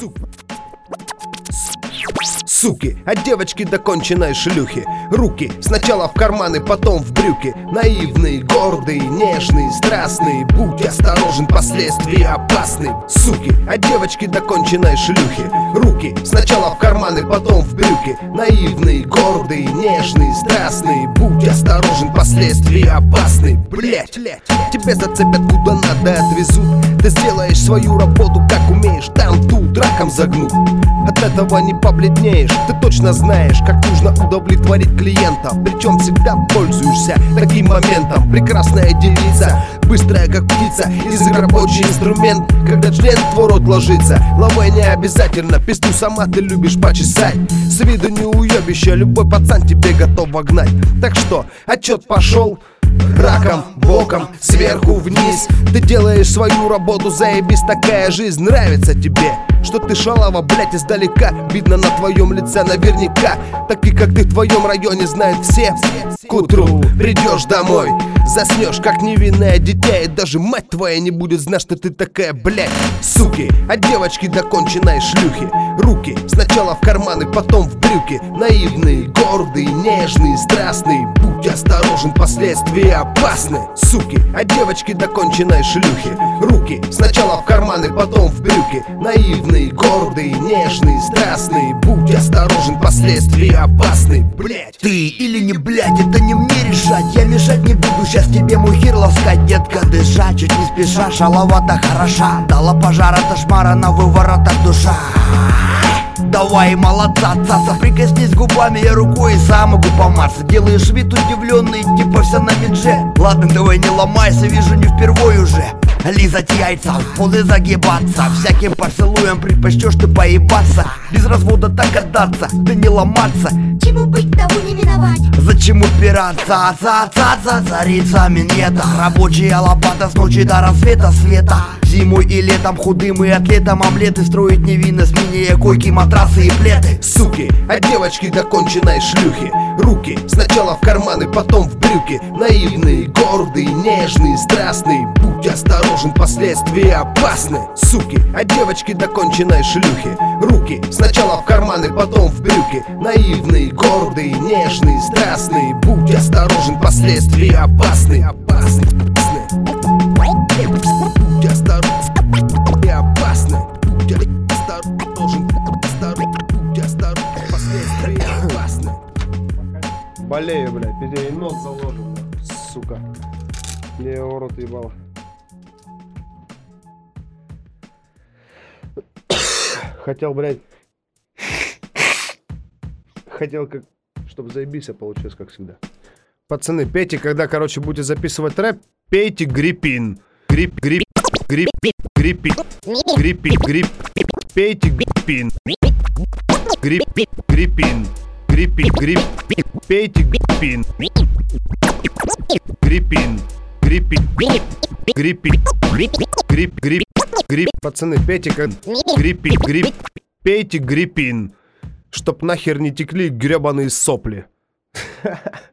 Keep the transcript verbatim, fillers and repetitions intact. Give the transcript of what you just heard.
сука. Суки, от девочки до конченной шлюхи. Руки сначала в карманы, потом в брюки. Наивные, гордые, нежные, страстные. Будь осторожен, последствия опасны. Суки, от девочки до конченной шлюхи. Руки сначала в карманы, потом в брюки. Наивные, гордые, нежные, страстные. Будь осторожен, последствия опасны. Блять, тебя зацепят куда надо, отвезут. Ты сделаешь свою работу как умеешь, там тут раком загнут. От этого не побледнеешь, ты точно знаешь, как нужно удовлетворить клиента. Причем всегда пользуешься таким моментом. Прекрасная девица, быстрая как птица, язык рабочий инструмент. Когда член в твой рот ложится, лавай не обязательно, пизду сама ты любишь почесать. С виду не уебище, любой пацан тебе готов вогнать. Так что, отчет пошел. Раком, боком, сверху вниз. Ты делаешь свою работу, заебись, такая жизнь нравится тебе. Что ты шалава, блять, издалека. Видно на твоем лице наверняка. Такие, как ты в твоем районе, знают все. К утру придешь домой, заснешь, как невинное дитя. И даже мать твоя не будет знать, что ты такая, блять. Суки, от девочки до конченной шлюхи. Руки сначала в карманы, потом в брюки. Наивные, гордые, нежные, страстные. Будь осторожен, последствия опасны. Суки, от девочки до конченной шлюхи. Руки сначала в карманы, потом в брюки. Наивные, гордые, нежные, страстные. Будь осторожен, последствия опасны. Блять. Ты или не блять, это не мне решать. Я мешать не буду, сейчас тебе мой хер ласкать. Детка, дышать, чуть не спеша, шаловата хороша. Дала пожара, ташмара на выворотах душа. Давай, молодца, цаца, прикоснись губами, я рукой и сам могу поматься. Делаешь вид удивленный, типа вся на медже. Ладно, давай не ломайся, вижу не впервой уже. Лизать яйца, в позы загибаться. Всяким поцелуем предпочтешь ты поебаться. Без развода так отдаться, да не ломаться. Чему быть, того не миновать. Зачем упираться, аца-аца-аца, царица минета. Рабочая лопата с ночи до рассвета света. Зимой и летом худым и атлетом омлеты строить невинно, сменяя койки, матрасы и плеты. Суки, от девочки до конченной шлюхи. Руки сначала в карманы, потом в брюки. Наивные, гордые, нежные, страстные. Будь осторожен, последствия опасны. Суки, от девочки до конченной шлюхи. Руки сначала в карманы, потом в брюки. Наивные, гордые, нежные, страстные. Будь осторожен, последствия опасны. Опасны, опасны. Будь осторожен, опасны. Будь осторожен, осторожен, будь осторожен, последствия опасны. Болею, блядь, тебе и нос заложен, сука. Я его рот ебал. Хотел, блядь. Хотел, как, чтобы заебись получилось, как всегда. Пацаны, пейте, когда, короче, будете записывать рэп, пейте гриппин. Грип, грип, грип, гриппин. Гриппин, грип, пейте гриппин. Грип, гриппин. Гриппин, грип, пейте гриппин. Гриппин, гриппин, гриппин, грип, грип, грип. Пацаны, пейте как гриппин, грип, пейте гриппин, чтоб нахер не текли гребаные сопли.